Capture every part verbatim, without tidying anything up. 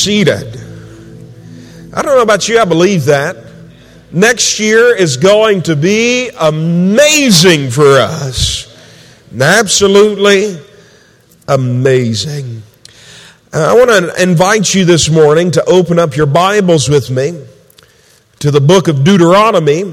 seated. I don't know about you, I believe that. Next year is going to be amazing for us. Absolutely amazing. I want to invite you this morning to open up your Bibles with me to the book of Deuteronomy.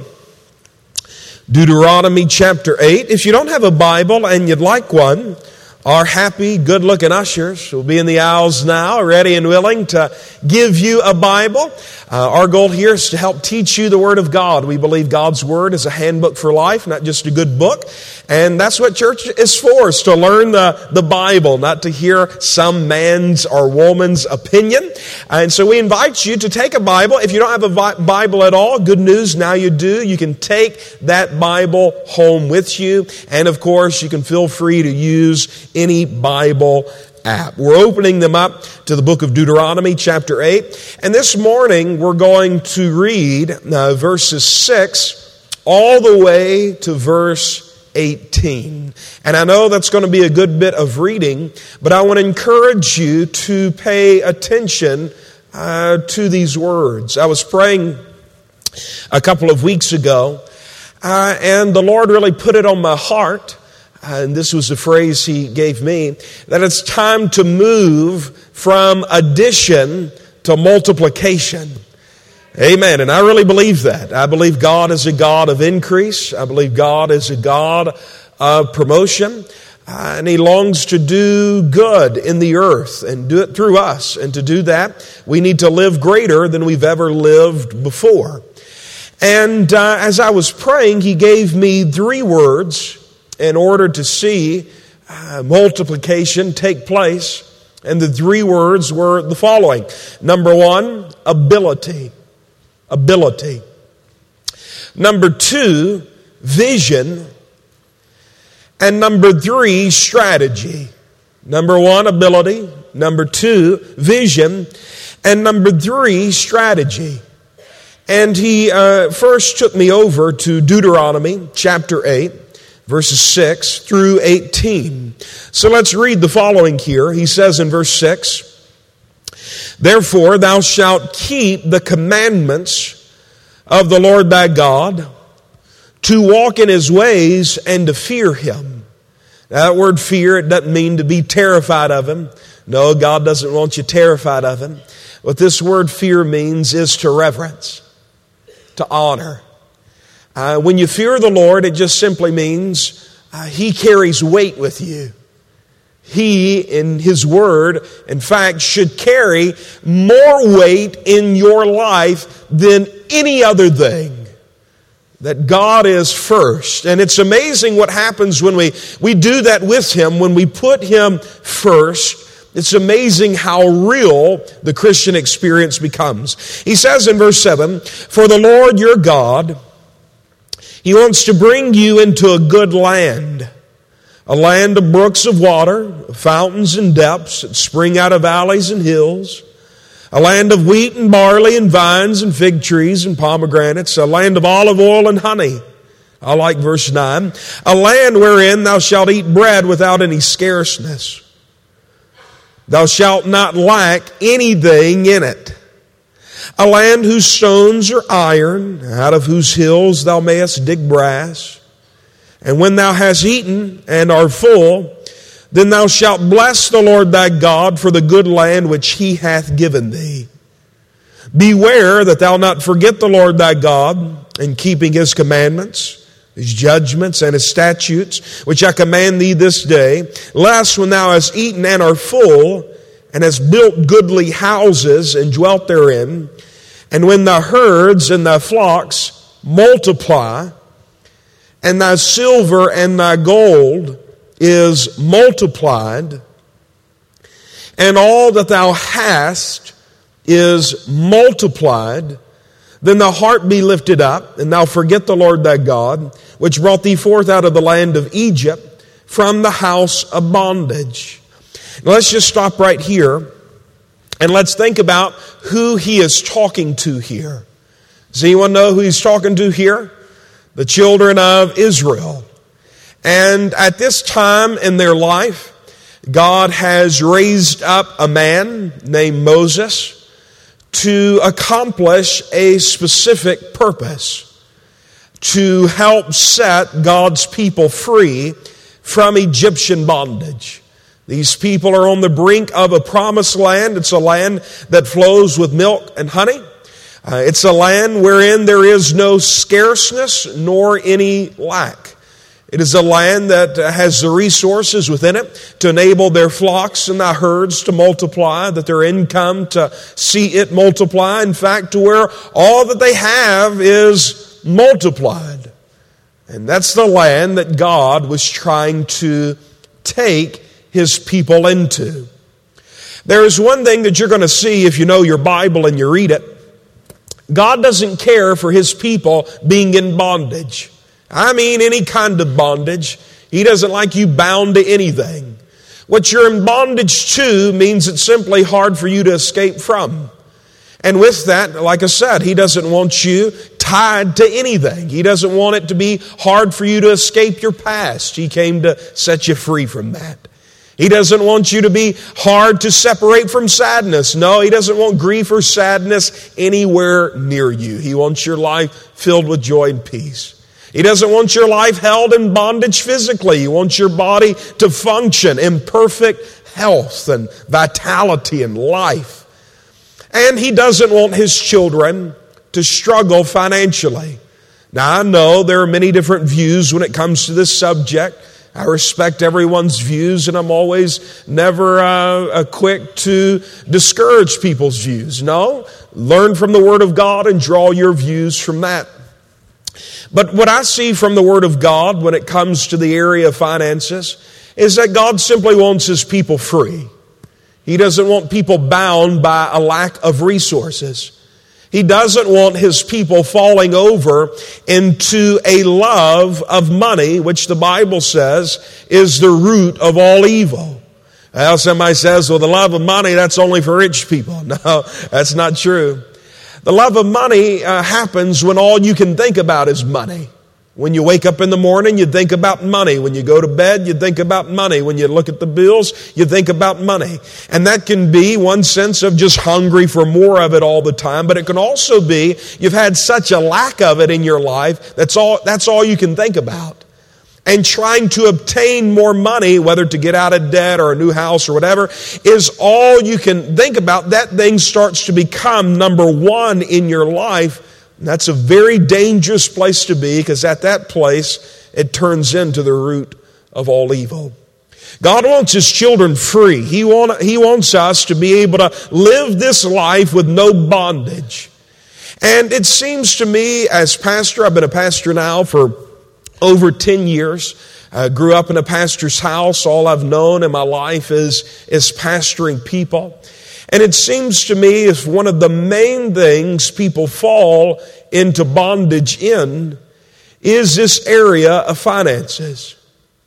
Deuteronomy chapter eight. If you don't have a Bible and you'd like one, our happy, good-looking ushers will be in the aisles now, ready and willing to give you a Bible. Uh, our goal here is to help teach you the Word of God. We believe God's Word is a handbook for life, not just a good book. And that's what church is for, is to learn the, the Bible, not to hear some man's or woman's opinion. And so we invite you to take a Bible. If you don't have a Bible at all, good news, now you do. You can take that Bible home with you. And of course, you can feel free to use any Bible app. We're opening them up to the book of Deuteronomy chapter eight. And this morning we're going to read uh, verses six all the way to verse eighteen. And I know that's going to be a good bit of reading, but I want to encourage you to pay attention uh, to these words. I was praying a couple of weeks ago, uh, and the Lord really put it on my heart. And this was the phrase He gave me, that it's time to move from addition to multiplication. Amen. And I really believe that. I believe God is a God of increase. I believe God is a God of promotion. Uh, and He longs to do good in the earth and do it through us. And to do that, we need to live greater than we've ever lived before. And uh, as I was praying, He gave me three words in order to see uh, multiplication take place. And the three words were the following. Number one, ability. Ability. Number two, vision. And number three, strategy. Number one, ability. Number two, vision. And number three, strategy. And he uh, first took me over to Deuteronomy chapter eight. Verses six through eighteen. So let's read the following here. He says in verse six, "Therefore thou shalt keep the commandments of the Lord thy God, to walk in His ways and to fear Him." Now, that word fear, it doesn't mean to be terrified of Him. No, God doesn't want you terrified of Him. What this word fear means is to reverence, to honor. Uh, when you fear the Lord, it just simply means uh, He carries weight with you. He, in His Word, in fact, should carry more weight in your life than any other thing. That God is first. And it's amazing what happens when we, we do that with Him, when we put Him first. It's amazing how real the Christian experience becomes. He says in verse seven, "For the Lord your God, He wants to bring you into a good land, a land of brooks of water, fountains and depths that spring out of valleys and hills, a land of wheat and barley and vines and fig trees and pomegranates, a land of olive oil and honey." I like verse nine. "A land wherein thou shalt eat bread without any scarceness. Thou shalt not lack anything in it. A land whose stones are iron, out of whose hills thou mayest dig brass. And when thou hast eaten and art full, then thou shalt bless the Lord thy God for the good land which He hath given thee. Beware that thou not forget the Lord thy God in keeping His commandments, His judgments, and His statutes, which I command thee this day, lest when thou hast eaten and art full, and hast built goodly houses and dwelt therein, and when thy herds and thy flocks multiply, and thy silver and thy gold is multiplied, and all that thou hast is multiplied, then thy heart be lifted up, and thou forget the Lord thy God, which brought thee forth out of the land of Egypt from the house of bondage." Now let's just stop right here and let's think about who He is talking to here. Does anyone know who He's talking to here? The children of Israel. And at this time in their life, God has raised up a man named Moses to accomplish a specific purpose, to help set God's people free from Egyptian bondage. These people are on the brink of a promised land. It's a land that flows with milk and honey. Uh, it's a land wherein there is no scarceness nor any lack. It is a land that has the resources within it to enable their flocks and their herds to multiply, that their income to see it multiply. In fact, to where all that they have is multiplied. And that's the land that God was trying to take His people into. There is one thing that you're going to see if you know your Bible and you read it. God doesn't care for His people being in bondage. I mean any kind of bondage. He doesn't like you bound to anything. What you're in bondage to means it's simply hard for you to escape from. And with that, like I said, He doesn't want you tied to anything. He doesn't want it to be hard for you to escape your past. He came to set you free from that. He doesn't want you to be hard to separate from sadness. No, He doesn't want grief or sadness anywhere near you. He wants your life filled with joy and peace. He doesn't want your life held in bondage physically. He wants your body to function in perfect health and vitality and life. And He doesn't want His children to struggle financially. Now, I know there are many different views when it comes to this subject. I respect everyone's views, and I'm always never uh, quick to discourage people's views. No, learn from the Word of God and draw your views from that. But what I see from the Word of God when it comes to the area of finances is that God simply wants His people free. He doesn't want people bound by a lack of resources. He doesn't want His people falling over into a love of money, which the Bible says is the root of all evil. Well, somebody says, well, the love of money, that's only for rich people. No, that's not true. The love of money uh, happens when all you can think about is money. When you wake up in the morning, you think about money. When you go to bed, you think about money. When you look at the bills, you think about money. And that can be one sense of just hungry for more of it all the time. But it can also be you've had such a lack of it in your life, that's all, that's all you can think about. And trying to obtain more money, whether to get out of debt or a new house or whatever, is all you can think about. That thing starts to become number one in your life. And that's a very dangerous place to be, because at that place, it turns into the root of all evil. God wants His children free. He, want, he wants us to be able to live this life with no bondage. And it seems to me, as pastor, I've been a pastor now for over ten years. I grew up in a pastor's house. All I've known in my life is, is pastoring people. And it seems to me as one of the main things people fall into bondage in is this area of finances.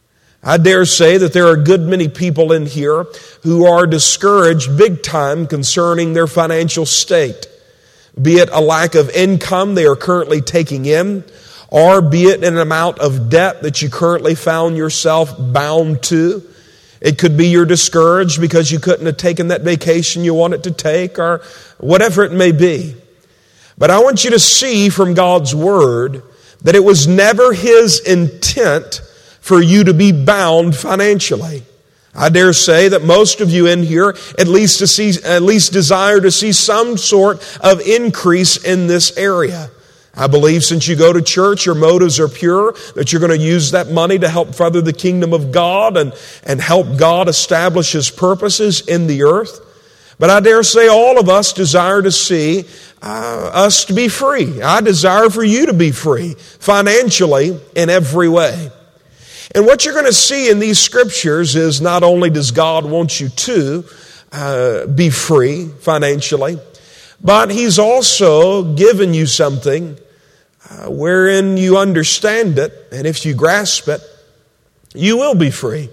I dare say that there are a good many people in here who are discouraged big time concerning their financial state. Be it a lack of income they are currently taking in, or be it an amount of debt that you currently found yourself bound to. It could be you're discouraged because you couldn't have taken that vacation you wanted to take, or whatever it may be. But I want you to see from God's Word that it was never His intent for you to be bound financially. I dare say that most of you in here at least to see, at least desire to see some sort of increase in this area. I believe since you go to church, your motives are pure, that you're going to use that money to help further the kingdom of God and, and help God establish His purposes in the earth. But I dare say all of us desire to see uh, us to be free. I desire for you to be free financially in every way. And what you're going to see in these scriptures is not only does God want you to uh, be free financially, but He's also given you something Uh, wherein you understand it, and if you grasp it, you will be free.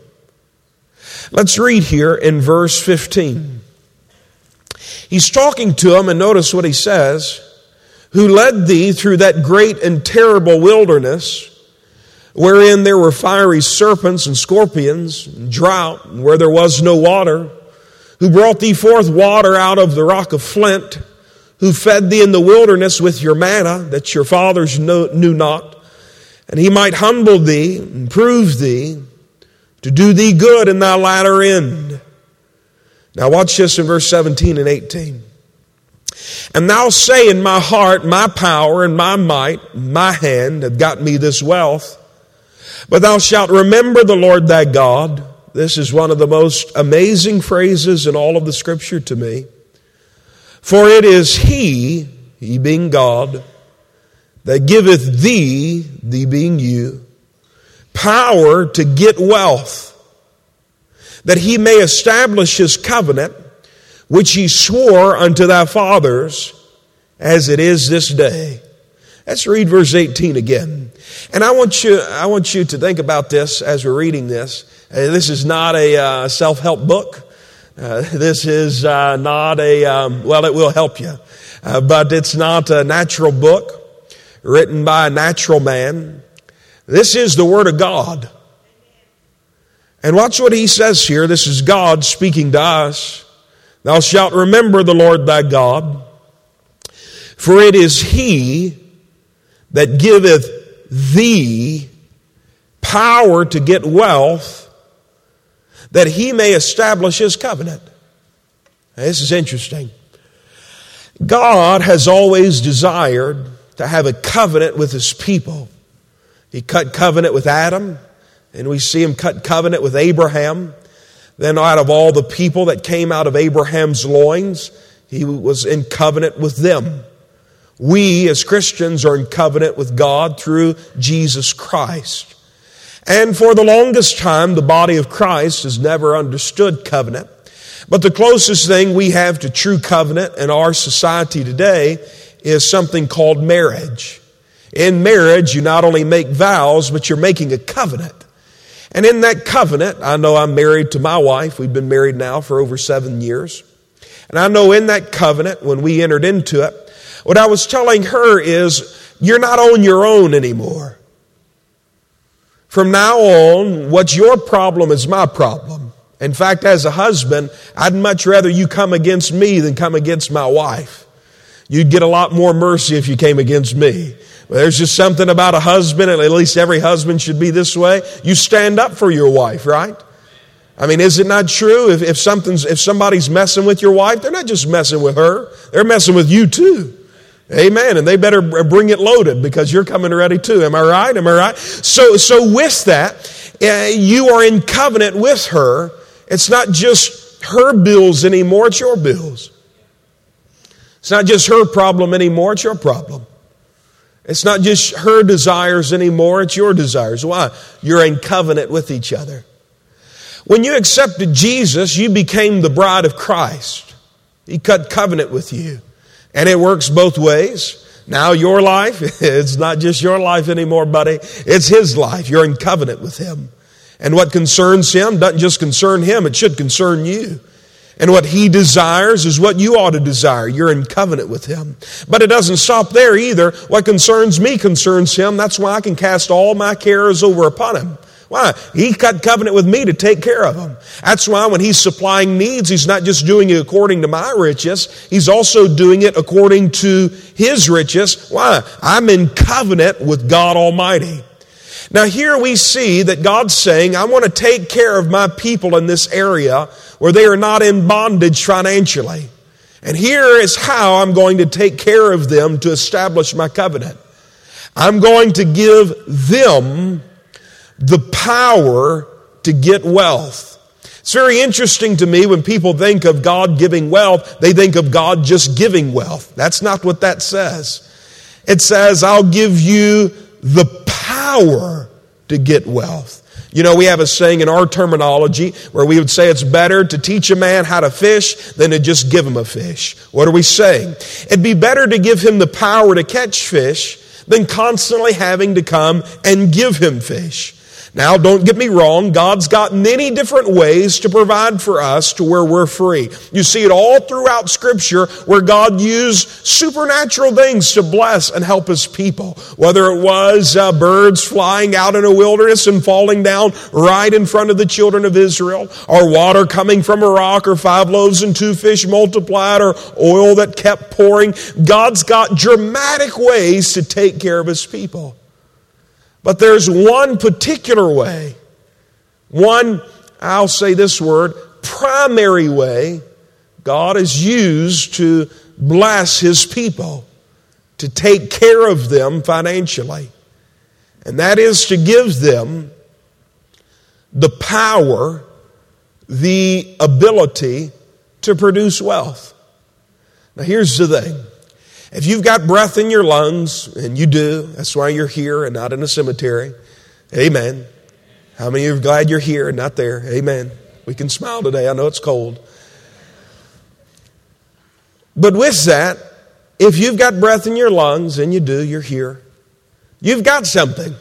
Let's read here in verse fifteen. He's talking to them, and notice what he says. Who led thee through that great and terrible wilderness, wherein there were fiery serpents and scorpions, and drought, and where there was no water, who brought thee forth water out of the rock of flint, who fed thee in the wilderness with your manna, that your fathers knew not, and he might humble thee and prove thee, to do thee good in thy latter end. Now watch this in verse seventeen and eighteen. And thou say in my heart, my power and my might, my hand have got me this wealth. But thou shalt remember the Lord thy God. This is one of the most amazing phrases in all of the Scripture to me. For it is He, He being God, that giveth thee, thee being you, power to get wealth, that He may establish His covenant, which He swore unto thy fathers, as it is this day. Let's read verse eighteen again. And I want you, I want you to think about this as we're reading this. Uh, this is not a uh, self-help book. Uh, this is uh, not a, um, well, it will help you. Uh, but it's not a natural book written by a natural man. This is the Word of God. And watch what He says here. This is God speaking to us. Thou shalt remember the Lord thy God, for it is He that giveth thee power to get wealth, that He may establish His covenant. Now, this is interesting. God has always desired to have a covenant with His people. He cut covenant with Adam, and we see Him cut covenant with Abraham. Then out of all the people that came out of Abraham's loins, He was in covenant with them. We as Christians are in covenant with God through Jesus Christ. And for the longest time, the body of Christ has never understood covenant. But the closest thing we have to true covenant in our society today is something called marriage. In marriage, you not only make vows, but you're making a covenant. And in that covenant, I know I'm married to my wife. We've been married now for over seven years. And I know in that covenant, when we entered into it, what I was telling her is, you're not on your own anymore. From now on, what's your problem is my problem. In fact, as a husband, I'd much rather you come against me than come against my wife. You'd get a lot more mercy if you came against me. But there's just something about a husband, and at least every husband should be this way. You stand up for your wife, right? I mean, is it not true? If, if something's, if somebody's messing with your wife, they're not just messing with her. They're messing with you too. Amen. And they better bring it loaded because you're coming ready too. Am I right? Am I right? So, so with that, uh, you are in covenant with her. It's not just her bills anymore. It's your bills. It's not just her problem anymore. It's your problem. It's not just her desires anymore, it's your desires. Why? You're in covenant with each other. When you accepted Jesus, you became the bride of Christ. He cut covenant with you. And it works both ways. Now your life, it's not just your life anymore, buddy. It's His life. You're in covenant with Him. And what concerns Him doesn't just concern Him, it should concern you. And what He desires is what you ought to desire. You're in covenant with Him. But it doesn't stop there either. What concerns me concerns Him. That's why I can cast all my cares over upon Him. Why? He cut covenant with me to take care of them. That's why when He's supplying needs, He's not just doing it according to my riches. He's also doing it according to His riches. Why? I'm in covenant with God Almighty. Now here we see that God's saying, I want to take care of my people in this area where they are not in bondage financially. And here is how I'm going to take care of them to establish my covenant. I'm going to give them the power to get wealth. It's very interesting to me when people think of God giving wealth, they think of God just giving wealth. That's not what that says. It says, I'll give you the power to get wealth. You know, we have a saying in our terminology where we would say it's better to teach a man how to fish than to just give him a fish. What are we saying? It'd be better to give him the power to catch fish than constantly having to come and give him fish. Now, don't get me wrong. God's got many different ways to provide for us to where we're free. You see it all throughout Scripture where God used supernatural things to bless and help His people. Whether it was uh, birds flying out in a wilderness and falling down right in front of the children of Israel, or water coming from a rock, or five loaves and two fish multiplied, or oil that kept pouring. God's got dramatic ways to take care of His people. But there's one particular way, one, I'll say this word, primary way God has used to bless His people, to take care of them financially. And that is to give them the power, the ability to produce wealth. Now here's the thing. If you've got breath in your lungs, and you do, that's why you're here and not in a cemetery. Amen. How many of you are glad you're here and not there? Amen. We can smile today. I know it's cold. But with that, if you've got breath in your lungs, and you do, you're here, you've got something.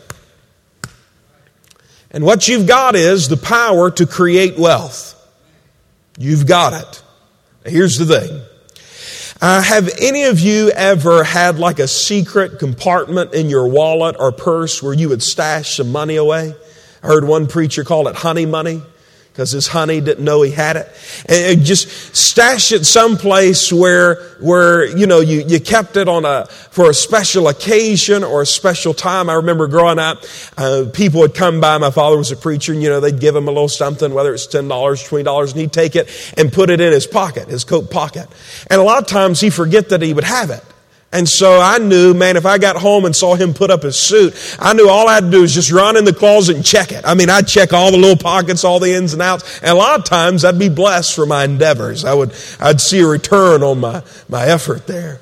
And what you've got is the power to create wealth. You've got it. Now, here's the thing. Uh, have any of you ever had like a secret compartment in your wallet or purse where you would stash some money away? I heard one preacher call it honey money, because his honey didn't know he had it. And just stash it someplace where, where you know, you, you kept it on a for a special occasion or a special time. I remember growing up, uh, people would come by. My father was a preacher, and, you know, they'd give him a little something, whether it's ten dollars, twenty dollars, and he'd take it and put it in his pocket, his coat pocket. And a lot of times he'd forget that he would have it. And so I knew, man, if I got home and saw him put up his suit, I knew all I had to do was just run in the closet and check it. I mean, I'd check all the little pockets, all the ins and outs. And a lot of times I'd be blessed for my endeavors. I would, I'd see a return on my, my effort there.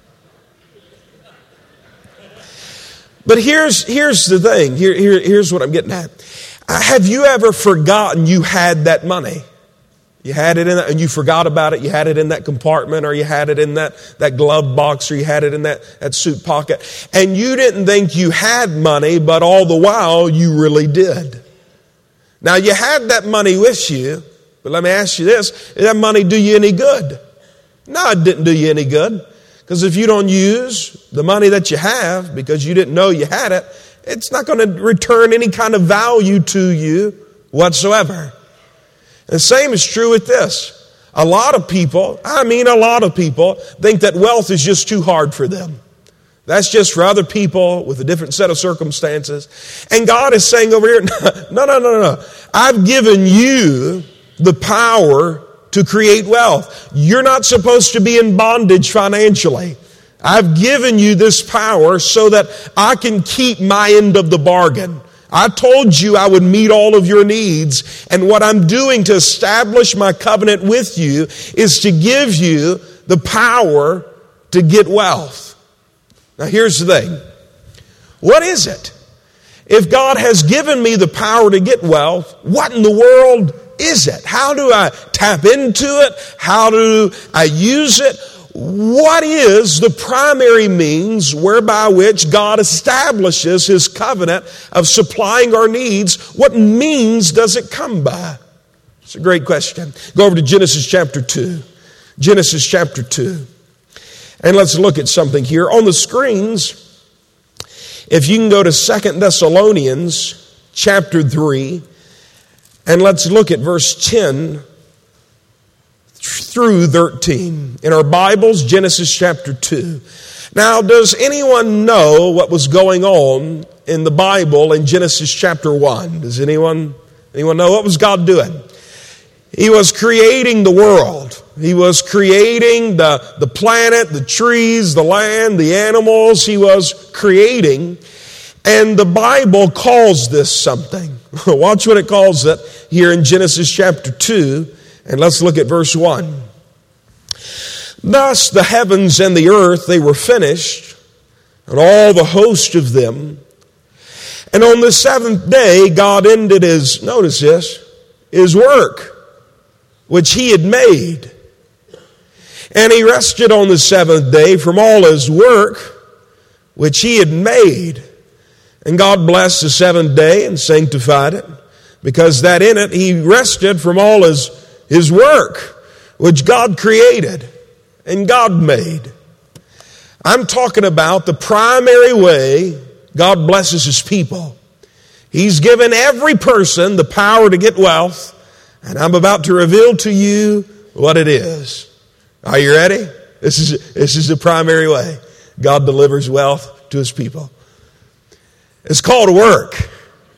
But here's, here's the thing. Here, here, here's what I'm getting at. Have you ever forgotten you had that money? You had it in that, and you forgot about it. You had it in that compartment, or you had it in that, that glove box, or you had it in that, that suit pocket. And you didn't think you had money, but all the while you really did. Now you had that money with you, but let me ask you this. Did that money do you any good? No, it didn't do you any good. Because if you don't use the money that you have because you didn't know you had it, it's not going to return any kind of value to you whatsoever. The same is true with this. A lot of people, I mean a lot of people, think that wealth is just too hard for them. That's just for other people with a different set of circumstances. And God is saying over here, no, no, no, no, no. I've given you the power to create wealth. You're not supposed to be in bondage financially. I've given you this power so that I can keep my end of the bargain. I told you I would meet all of your needs, and what I'm doing to establish my covenant with you is to give you the power to get wealth. Now here's the thing. What is it? If God has given me the power to get wealth, what in the world is it? How do I tap into it? How do I use it? What is the primary means whereby which God establishes His covenant of supplying our needs? What means does it come by? It's a great question. Go over to Genesis chapter two. Genesis chapter two. And let's look at something here. On the screens, if you can go to Second Thessalonians chapter three, and let's look at verse ten through thirteen. In our Bibles, Genesis chapter two. Now, does anyone know what was going on in the Bible in Genesis chapter one? Does anyone, anyone know what was God doing? He was creating the world. He was creating the, the planet, the trees, the land, the animals. He was creating. And the Bible calls this something. Watch what it calls it here in Genesis chapter two. And let's look at verse one. Thus the heavens and the earth, they were finished, and all the host of them. And on the seventh day, God ended his, notice this, his work, which he had made. And he rested on the seventh day from all his work, which he had made. And God blessed the seventh day and sanctified it, because that in it he rested from all his, his work, which God created and God made. I'm talking about the primary way God blesses his people. He's given every person the power to get wealth, and I'm about to reveal to you what it is. Are you ready? This is, this is the primary way God delivers wealth to his people. It's called work.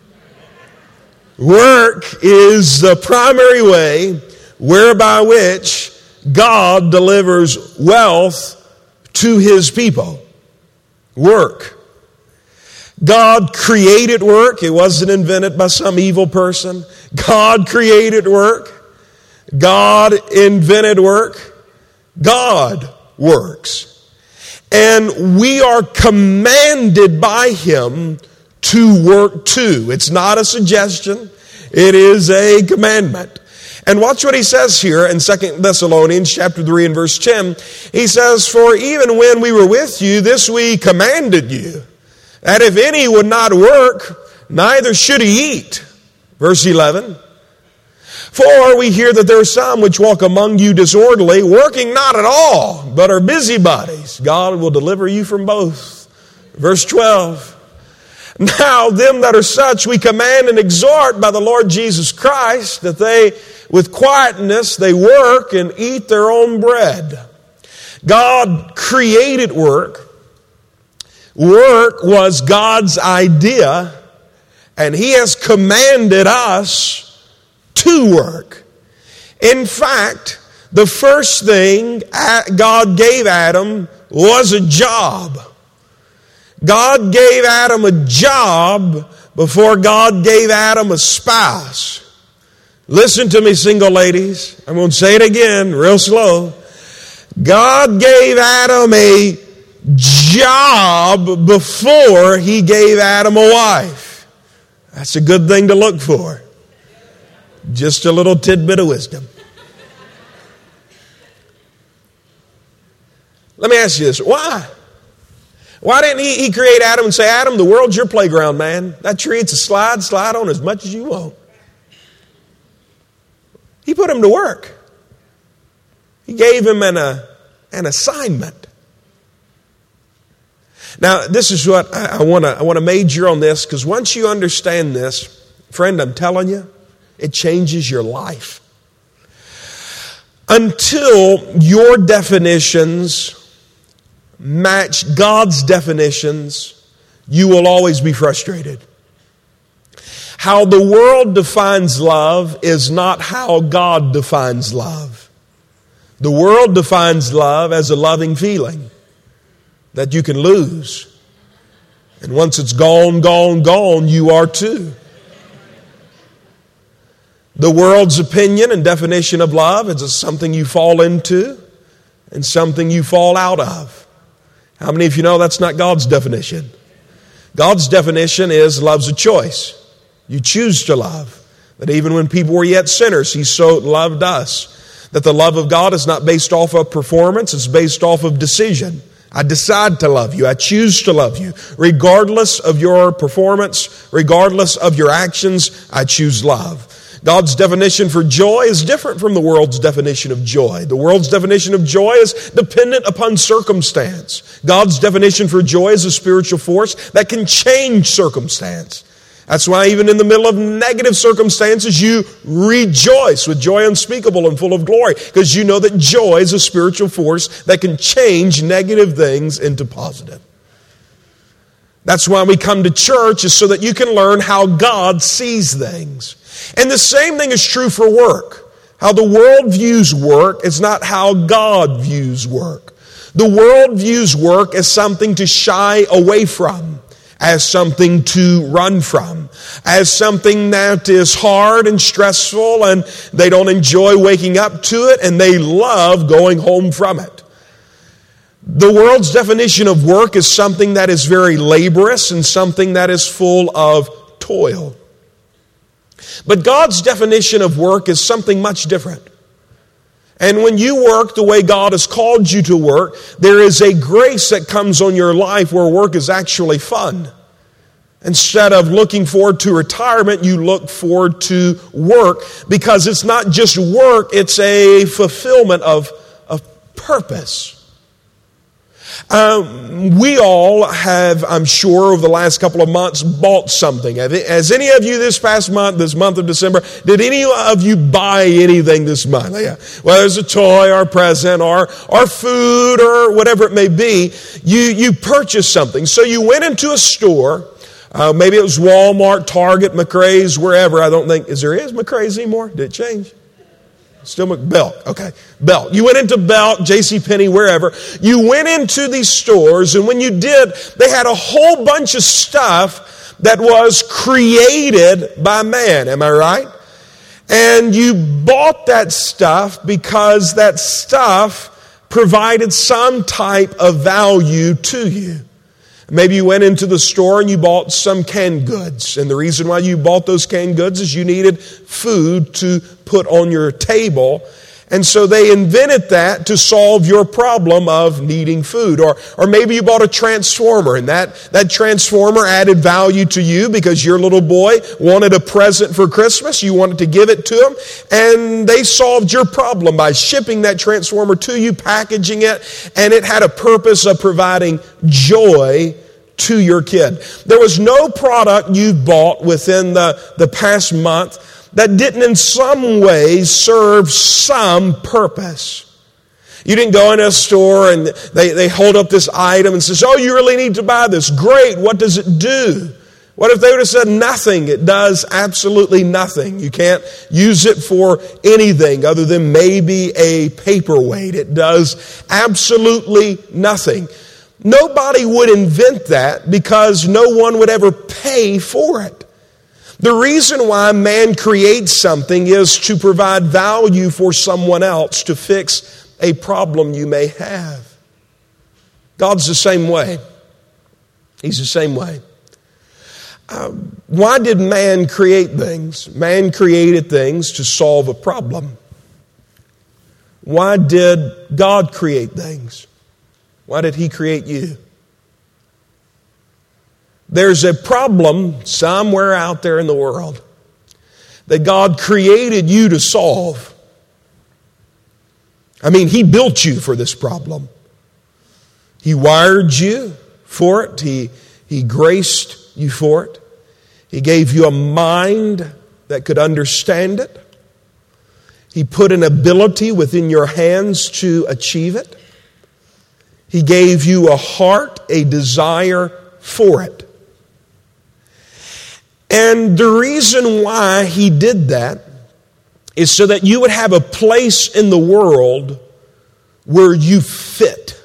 Work is the primary way whereby which God delivers wealth to his people. Work. God created work. It wasn't invented by some evil person. God created work. God invented work. God works. And we are commanded by him to work too. It's not a suggestion. It is a commandment. And watch what he says here in Second Thessalonians chapter three and verse ten. He says, "For even when we were with you, this we commanded you, that if any would not work, neither should he eat." Verse eleven. "For we hear that there are some which walk among you disorderly, working not at all, but are busybodies. God will deliver you from both." Verse twelve. "Now them that are such we command and exhort by the Lord Jesus Christ, that they with quietness they work and eat their own bread." God created work. Work was God's idea, and he has commanded us to work. In fact, the first thing God gave Adam was a job. God gave Adam a job before God gave Adam a spouse. Listen to me, single ladies. I'm going to say it again real slow. God gave Adam a job before he gave Adam a wife. That's a good thing to look for. Just a little tidbit of wisdom. Let me ask you this. Why? Why didn't he, he create Adam and say, "Adam, the world's your playground, man. That tree, it's a slide, slide on as much as you want." He put him to work. He gave him an, uh, an assignment. Now, this is what I, I want to I want to major on this, because once you understand this, friend, I'm telling you, it changes your life. Until your definitions match God's definitions, you will always be frustrated. How the world defines love is not how God defines love. The world defines love as a loving feeling that you can lose. And once it's gone, gone, gone, you are too. The world's opinion and definition of love is something you fall into and something you fall out of. How many of you know that's not God's definition? God's definition is love's a choice. You choose to love. That even when people were yet sinners, he so loved us. That the love of God is not based off of performance, it's based off of decision. I decide to love you. I choose to love you. Regardless of your performance, regardless of your actions, I choose love. God's definition for joy is different from the world's definition of joy. The world's definition of joy is dependent upon circumstance. God's definition for joy is a spiritual force that can change circumstance. That's why even in the middle of negative circumstances, you rejoice with joy unspeakable and full of glory, because you know that joy is a spiritual force that can change negative things into positive. That's why we come to church, is so that you can learn how God sees things. And the same thing is true for work. How the world views work is not how God views work. The world views work as something to shy away from, as something to run from, as something that is hard and stressful, and they don't enjoy waking up to it, and they love going home from it. The world's definition of work is something that is very laborious and something that is full of toil. But God's definition of work is something much different. And when you work the way God has called you to work, there is a grace that comes on your life where work is actually fun. Instead of looking forward to retirement, you look forward to work, because it's not just work, it's a fulfillment of, of purpose. Um, we all have, I'm sure, over the last couple of months bought something. Has any of you this past month, this month of December, did any of you buy anything this month? Yeah. Whether it's a toy or a present or, or food or whatever it may be, you, you purchased something. So you went into a store. Uh, maybe it was Walmart, Target, McRae's, wherever. I don't think, is there is McRae's anymore? Did it change? Still Belk. Okay. Belk. You went into Belk, JCPenney, wherever. You went into these stores, and when you did, they had a whole bunch of stuff that was created by man. Am I right? And you bought that stuff because that stuff provided some type of value to you. Maybe you went into the store and you bought some canned goods. And the reason why you bought those canned goods is you needed food to put on your table. And so they invented that to solve your problem of needing food. Or, or maybe you bought a transformer, and that, that transformer added value to you because your little boy wanted a present for Christmas. You wanted to give it to him. And they solved your problem by shipping that transformer to you, packaging it, and it had a purpose of providing joy to your kid. There was no product you bought within the, the past month that didn't in some way serve some purpose. You didn't go into a store and they, they hold up this item and says, oh, you really need to buy this. Great, what does it do? What if they would have said nothing? It does absolutely nothing. You can't use it for anything other than maybe a paperweight. It does absolutely nothing. Nobody would invent that because no one would ever pay for it. The reason why man creates something is to provide value for someone else, to fix a problem you may have. God's the same way. He's the same way. Uh, why did man create things? Man created things to solve a problem. Why did God create things? Why did He create you? There's a problem somewhere out there in the world that God created you to solve. I mean, He built you for this problem. He wired you for it. He, he graced you for it. He gave you a mind that could understand it. He put an ability within your hands to achieve it. He gave you a heart, a desire for it. And the reason why He did that is so that you would have a place in the world where you fit.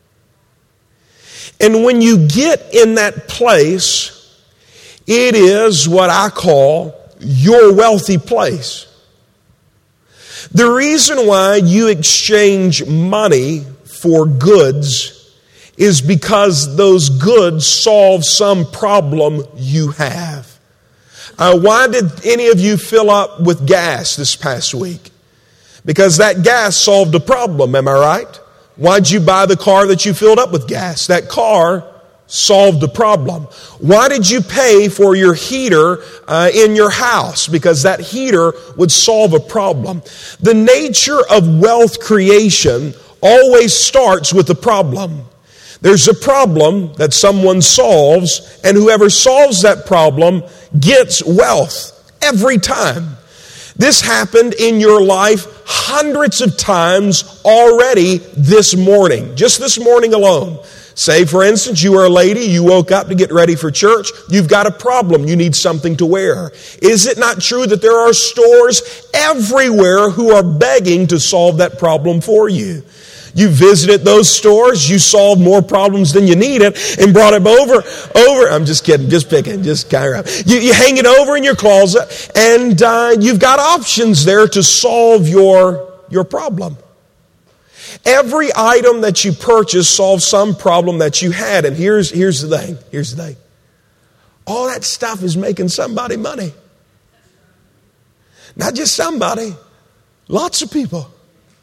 And when you get in that place, it is what I call your wealthy place. The reason why you exchange money for goods is because those goods solve some problem you have. Uh, why did any of you fill up with gas this past week? Because that gas solved a problem, am I right? Why'd you buy the car that you filled up with gas? That car solved a problem. Why did you pay for your heater uh, in your house? Because that heater would solve a problem. The nature of wealth creation always starts with a problem. There's a problem that someone solves, and whoever solves that problem gets wealth every time. This happened in your life hundreds of times already this morning, just this morning alone. Say, for instance, you are a lady, you woke up to get ready for church, you've got a problem, you need something to wear. Is it not true that there are stores everywhere who are begging to solve that problem for you? You visited those stores, you solved more problems than you needed and brought them over, over. I'm just kidding, just picking, just kind of. You, you hang it over in your closet and uh, you've got options there to solve your, your problem. Every item that you purchase solves some problem that you had. And here's, here's the thing, here's the thing. All that stuff is making somebody money. Not just somebody, lots of people.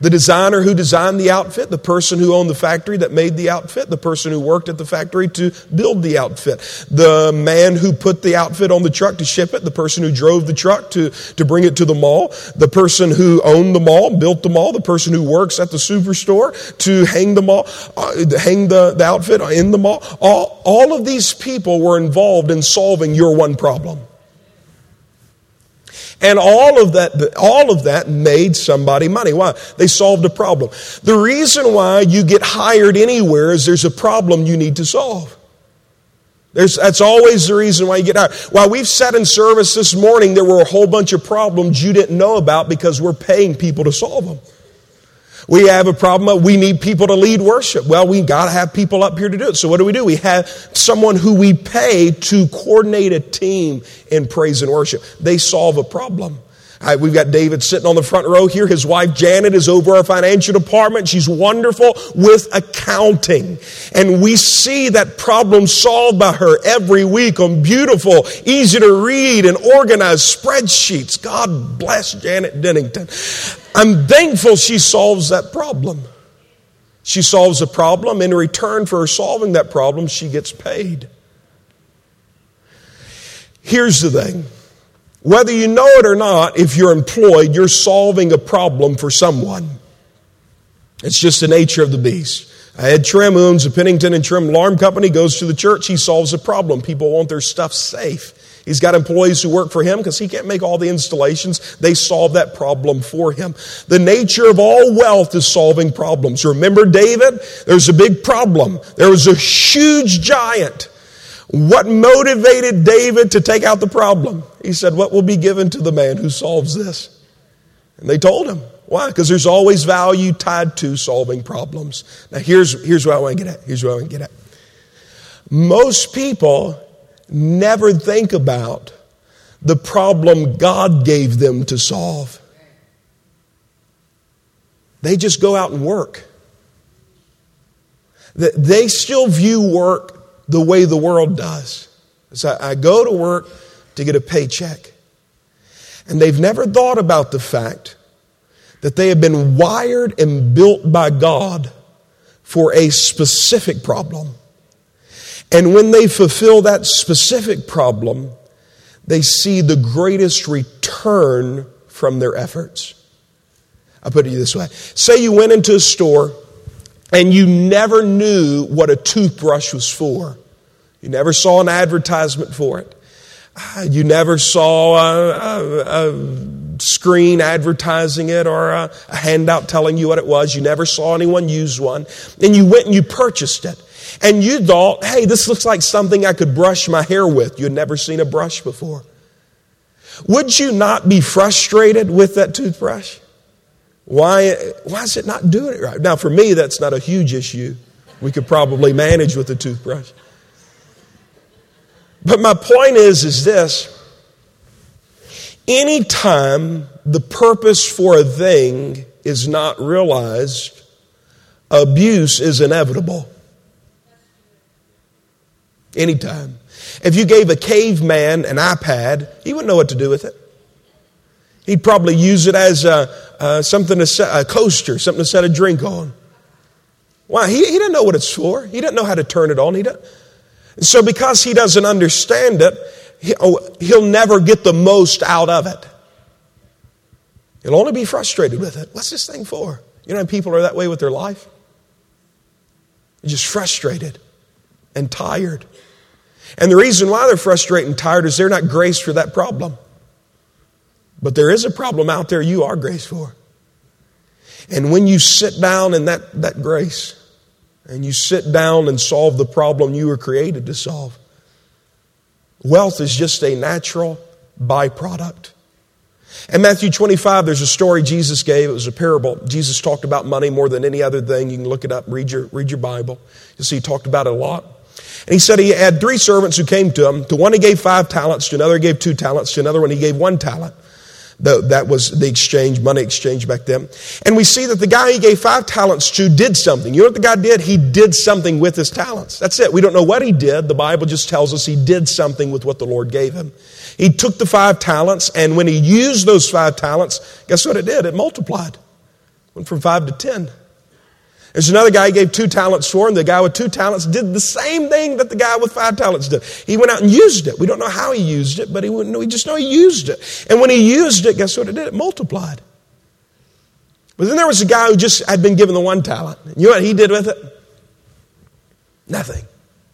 The designer who designed the outfit, the person who owned the factory that made the outfit, the person who worked at the factory to build the outfit, the man who put the outfit on the truck to ship it, the person who drove the truck to, to bring it to the mall, the person who owned the mall, built the mall, the person who works at the superstore to hang the mall, uh, hang the, the outfit in the mall. All, all of these people were involved in solving your one problem. And all of that, all of that made somebody money. Why? They solved a problem. The reason why you get hired anywhere is there's a problem you need to solve. There's, that's always the reason why you get hired. While we've sat in service this morning, there were a whole bunch of problems you didn't know about because we're paying people to solve them. We have a problem. We need people to lead worship. Well, we got to have people up here to do it. So what do we do? We have someone who we pay to coordinate a team in praise and worship. They solve a problem. Right, we've got David sitting on the front row here. His wife Janet is over our financial department. She's wonderful with accounting. And we see that problem solved by her every week on beautiful, easy to read and organized spreadsheets. God bless Janet Dennington. I'm thankful she solves that problem. She solves a problem. In return for her solving that problem, she gets paid. Here's the thing. Whether you know it or not, if you're employed, you're solving a problem for someone. It's just the nature of the beast. Ed Trim, who owns the Pennington and Trim Alarm Company, goes to the church. He solves a problem. People want their stuff safe. He's got employees who work for him because he can't make all the installations. They solve that problem for him. The nature of all wealth is solving problems. Remember David? There's a big problem. There was a huge giant. What motivated David to take out the problem? He said, what will be given to the man who solves this? And they told him. Why? Because there's always value tied to solving problems. Now here's, here's what I want to get at. Here's what I want to get at. Most people never think about the problem God gave them to solve. They just go out and work. They still view work the way the world does. So I go to work to get a paycheck. And they've never thought about the fact that they have been wired and built by God for a specific problem. And when they fulfill that specific problem, they see the greatest return from their efforts. I'll put it this way. Say you went into a store and you never knew what a toothbrush was for. You never saw an advertisement for it. You never saw a, a, a screen advertising it or a, a handout telling you what it was. You never saw anyone use one. And you went and you purchased it. And you thought, hey, this looks like something I could brush my hair with. You'd never seen a brush before. Would you not be frustrated with that toothbrush? Why, why is it not doing it right? Now, for me, that's not a huge issue. We could probably manage with a toothbrush. But my point is, is this. Anytime the purpose for a thing is not realized, abuse is inevitable. Anytime. If you gave a caveman an iPad, he wouldn't know what to do with it. He'd probably use it as a, uh, something to set, a coaster, something to set a drink on. Why? He, he doesn't know what it's for. He doesn't know how to turn it on. He doesn't. So because he doesn't understand it, he, oh, he'll never get the most out of it. He'll only be frustrated with it. What's this thing for? You know how people are that way with their life? They're just frustrated and tired. And the reason why they're frustrated and tired is they're not graced for that problem. But there is a problem out there you are graced for. And when you sit down in that, that grace, and you sit down and solve the problem you were created to solve, wealth is just a natural byproduct. In Matthew twenty-five, there's a story Jesus gave. It was a parable. Jesus talked about money more than any other thing. You can look it up, read your, read your Bible. You'll see he talked about it a lot. And he said he had three servants who came to him. To one he gave five talents, to another he gave two talents, to another one he gave one talent. That was the exchange, money exchange back then. And we see that the guy he gave five talents to did something. You know what the guy did? He did something with his talents. That's it. We don't know what he did. The Bible just tells us he did something with what the Lord gave him. He took the five talents, and when he used those five talents, guess what it did? It multiplied. Went from five to ten. There's another guy he gave two talents for, and the guy with two talents did the same thing that the guy with five talents did. He went out and used it. We don't know how he used it, but he wouldn't know. We just know he used it. And when he used it, guess what it did? It multiplied. But then there was a guy who just had been given the one talent. You know what he did with it? Nothing.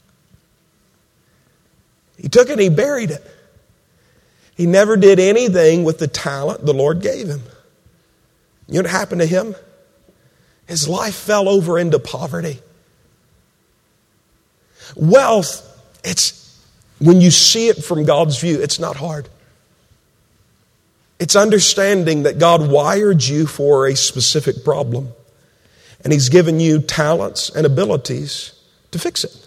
He took it and he buried it. He never did anything with the talent the Lord gave him. You know what happened to him? His life fell over into poverty. Wealth, it's when you see it from God's view, it's not hard. It's understanding that God wired you for a specific problem. And He's given you talents and abilities to fix it.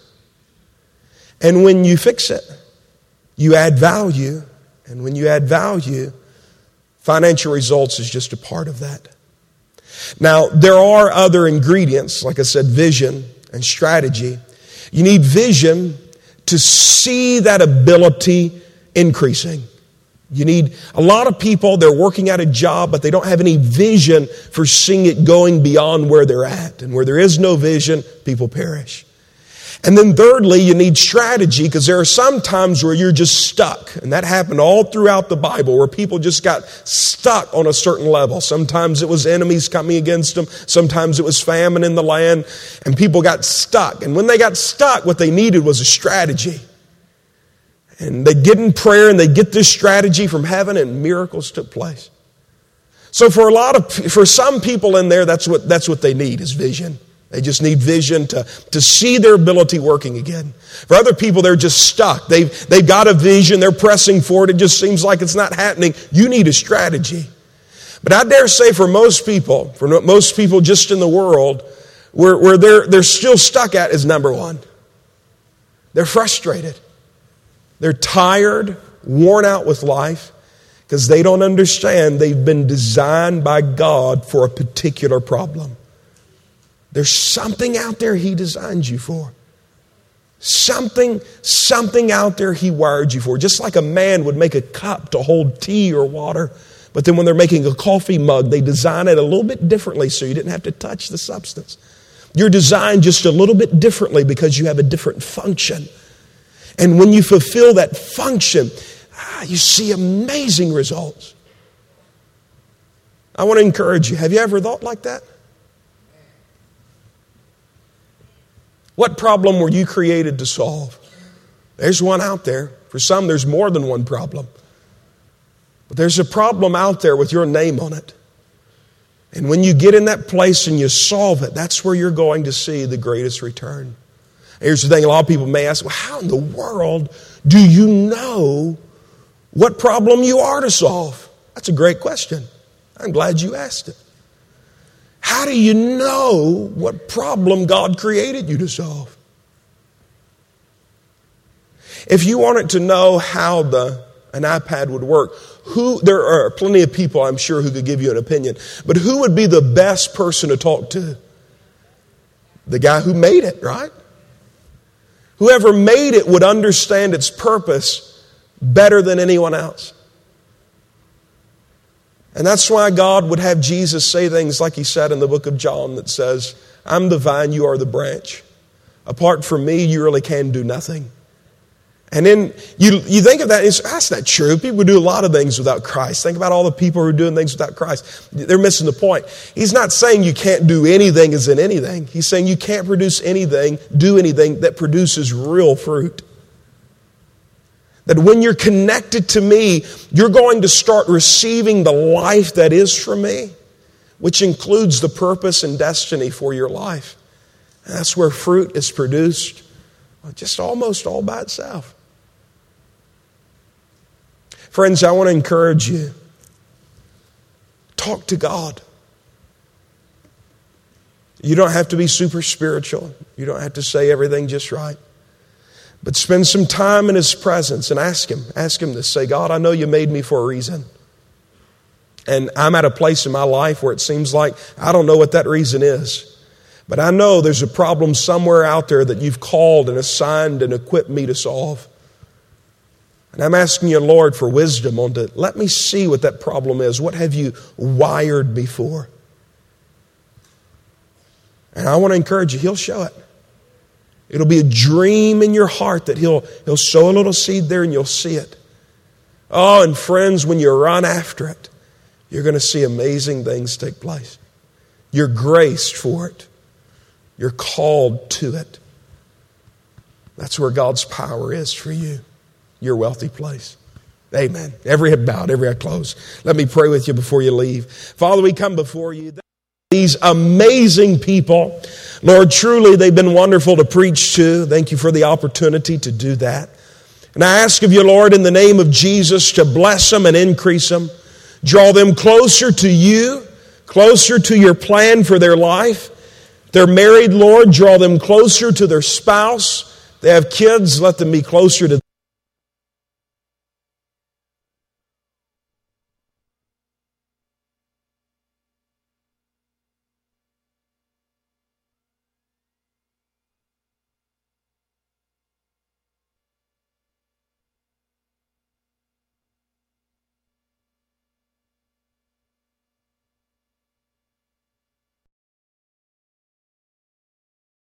And when you fix it, you add value. And when you add value, financial results is just a part of that. Now, there are other ingredients, like I said, vision and strategy. You need vision to see that ability increasing. You need a lot of people, they're working at a job, but they don't have any vision for seeing it going beyond where they're at. And where there is no vision, people perish. And then thirdly, you need strategy, because there are some times where you're just stuck. And that happened all throughout the Bible, where people just got stuck on a certain level. Sometimes it was enemies coming against them. Sometimes it was famine in the land. And people got stuck. And when they got stuck, what they needed was a strategy. And they'd get in prayer and they'd get this strategy from heaven, and miracles took place. So for a lot of, for some people in there, that's what, that's what they need, is vision. They just need vision to, to see their ability working again. For other people, they're just stuck. They've, they've got a vision. They're pressing forward. It just seems like it's not happening. You need a strategy. But I dare say for most people, for most people just in the world, where, where they're, they're still stuck at is number one. They're frustrated. They're tired, worn out with life, because they don't understand they've been designed by God for a particular problem. There's something out there He designed you for. Something, something out there He wired you for. Just like a man would make a cup to hold tea or water, but then when they're making a coffee mug, they design it a little bit differently so you didn't have to touch the substance. You're designed just a little bit differently because you have a different function. And when you fulfill that function, you see amazing results. I want to encourage you. Have you ever thought like that? What problem were you created to solve? There's one out there. For some, there's more than one problem. But there's a problem out there with your name on it. And when you get in that place and you solve it, that's where you're going to see the greatest return. Here's the thing, a lot of people may ask, well, how in the world do you know what problem you are to solve? That's a great question. I'm glad you asked it. How do you know what problem God created you to solve? If you wanted to know how the an iPad would work, who there are plenty of people, I'm sure, who could give you an opinion. But who would be the best person to talk to? The guy who made it, right? Whoever made it would understand its purpose better than anyone else. And that's why God would have Jesus say things like He said in the book of John that says, I'm the vine, you are the branch. Apart from me, you really can do nothing. And then you, you think of that, and it's, that's not true. People do a lot of things without Christ. Think about all the people who are doing things without Christ. They're missing the point. He's not saying you can't do anything as in anything. He's saying you can't produce anything, do anything that produces real fruit. That when you're connected to me, you're going to start receiving the life that is from me, which includes the purpose and destiny for your life. And that's where fruit is produced just almost all by itself. Friends, I want to encourage you. Talk to God. You don't have to be super spiritual. You don't have to say everything just right. But spend some time in His presence and ask Him. Ask Him to say, God, I know you made me for a reason. And I'm at a place in my life where it seems like I don't know what that reason is. But I know there's a problem somewhere out there that you've called and assigned and equipped me to solve. And I'm asking you, Lord, for wisdom on to let me see what that problem is. What have you wired me for? And I want to encourage you, He'll show it. It'll be a dream in your heart that He'll, He'll sow a little seed there and you'll see it. Oh, and friends, when you run after it, you're going to see amazing things take place. You're graced for it. You're called to it. That's where God's power is for you, your wealthy place. Amen. Every head bowed, every eye closed. Let me pray with you before you leave. Father, we come before you. These amazing people, Lord, truly they've been wonderful to preach to. Thank you for the opportunity to do that. And I ask of you, Lord, in the name of Jesus, to bless them and increase them. Draw them closer to you, closer to your plan for their life. They're married, Lord, draw them closer to their spouse. They have kids, let them be closer to